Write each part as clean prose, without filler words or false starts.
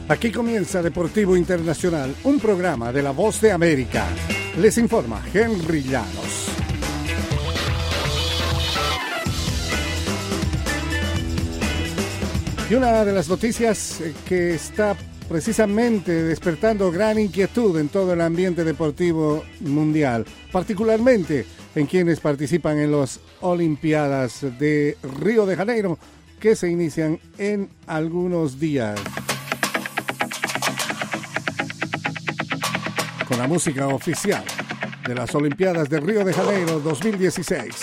Aquí comienza Deportivo Internacional, un programa de La Voz de América. Les informa Henry Llanos. Y una de las noticias que está precisamente despertando gran inquietud en todo el ambiente deportivo mundial, particularmente en quienes participan en las Olimpiadas de Río de Janeiro, que se inician en algunos días. Con la música oficial de las Olimpiadas de Río de Janeiro 2016.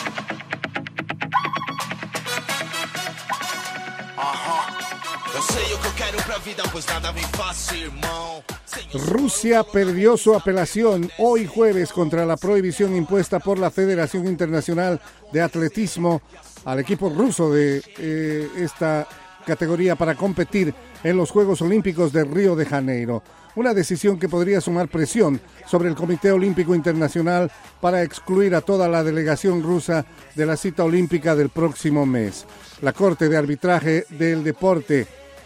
Rusia perdió su apelación hoy jueves contra la prohibición impuesta por la Federación Internacional de Atletismo al equipo ruso de esta categoría para competir en los Juegos Olímpicos de Río de Janeiro. Una decisión que podría sumar presión sobre el Comité Olímpico Internacional para excluir a toda la delegación rusa de la cita olímpica del próximo mes. La Corte de Arbitraje del Deporte,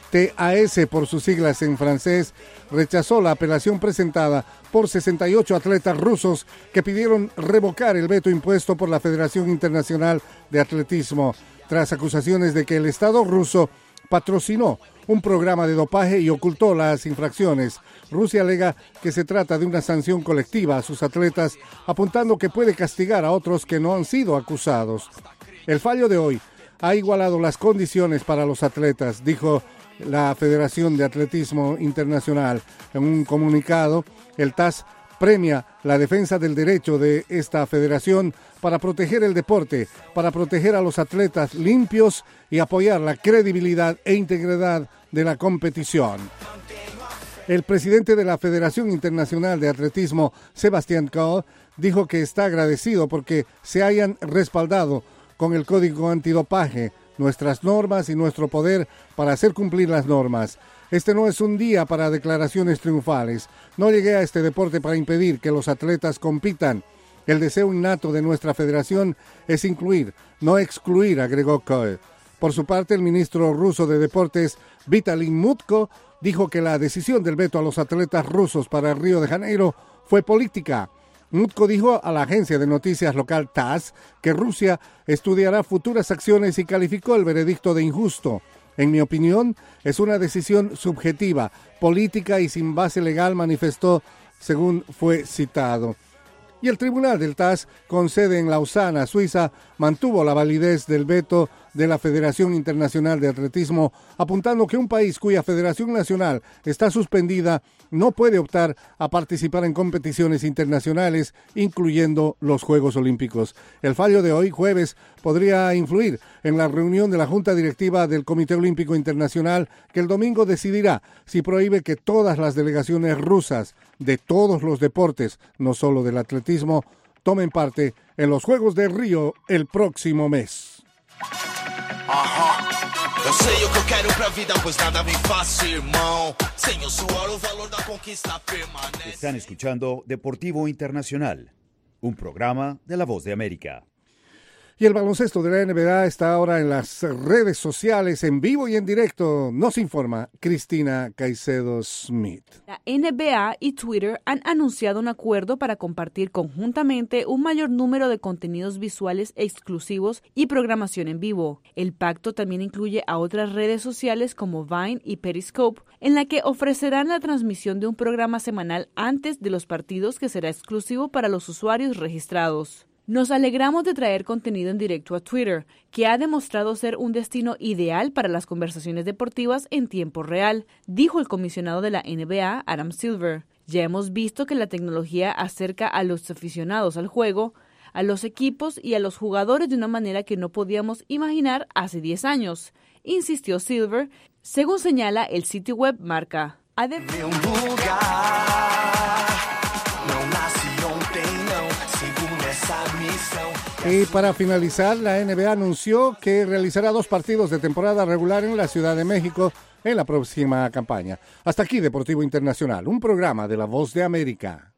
TAS por sus siglas en francés, rechazó la apelación presentada por 68 atletas rusos que pidieron revocar el veto impuesto por la Federación Internacional de Atletismo, tras acusaciones de que el Estado ruso patrocinó un programa de dopaje y ocultó las infracciones. Rusia alega que se trata de una sanción colectiva a sus atletas, apuntando que puede castigar a otros que no han sido acusados. El fallo de hoy ha igualado las condiciones para los atletas, dijo la Federación de Atletismo Internacional. En un comunicado, el TAS premia la defensa del derecho de esta federación para proteger el deporte, para proteger a los atletas limpios y apoyar la credibilidad e integridad de la competición. El presidente de la Federación Internacional de Atletismo, Sebastián Coe, dijo que está agradecido porque se hayan respaldado con el código antidopaje nuestras normas y nuestro poder para hacer cumplir las normas. Este no es un día para declaraciones triunfales. No llegué a este deporte para impedir que los atletas compitan. El deseo innato de nuestra federación es incluir, no excluir, agregó Coe. Por su parte, el ministro ruso de Deportes, Vitaly Mutko, dijo que la decisión del veto a los atletas rusos para Río de Janeiro fue política. Mutko dijo a la agencia de noticias local TASS que Rusia estudiará futuras acciones y calificó el veredicto de injusto. En mi opinión, es una decisión subjetiva, política y sin base legal, manifestó, según fue citado. Y el tribunal del TAS, con sede en Lausana, Suiza, mantuvo la validez del veto de la Federación Internacional de Atletismo, apuntando que un país cuya federación nacional está suspendida no puede optar a participar en competiciones internacionales, incluyendo los Juegos Olímpicos. El fallo de hoy, jueves, podría influir en la reunión de la Junta Directiva del Comité Olímpico Internacional, que el domingo decidirá si prohíbe que todas las delegaciones rusas de todos los deportes, no solo del atletismo, tomen parte en los Juegos de Río el próximo mes. Están escuchando Deportivo Internacional, un programa de La Voz de América. Y el baloncesto de la NBA está ahora en las redes sociales, en vivo y en directo. Nos informa Cristina Caicedo Smith. La NBA y Twitter han anunciado un acuerdo para compartir conjuntamente un mayor número de contenidos visuales exclusivos y programación en vivo. El pacto también incluye a otras redes sociales como Vine y Periscope, en la que ofrecerán la transmisión de un programa semanal antes de los partidos que será exclusivo para los usuarios registrados. Nos alegramos de traer contenido en directo a Twitter, que ha demostrado ser un destino ideal para las conversaciones deportivas en tiempo real, dijo el comisionado de la NBA, Adam Silver. Ya hemos visto que la tecnología acerca a los aficionados al juego, a los equipos y a los jugadores de una manera que no podíamos imaginar hace 10 años, insistió Silver, según señala el sitio web Marca. Y para finalizar, la NBA anunció que realizará 2 partidos de temporada regular en la Ciudad de México en la próxima campaña. Hasta aquí Deportivo Internacional, un programa de La Voz de América.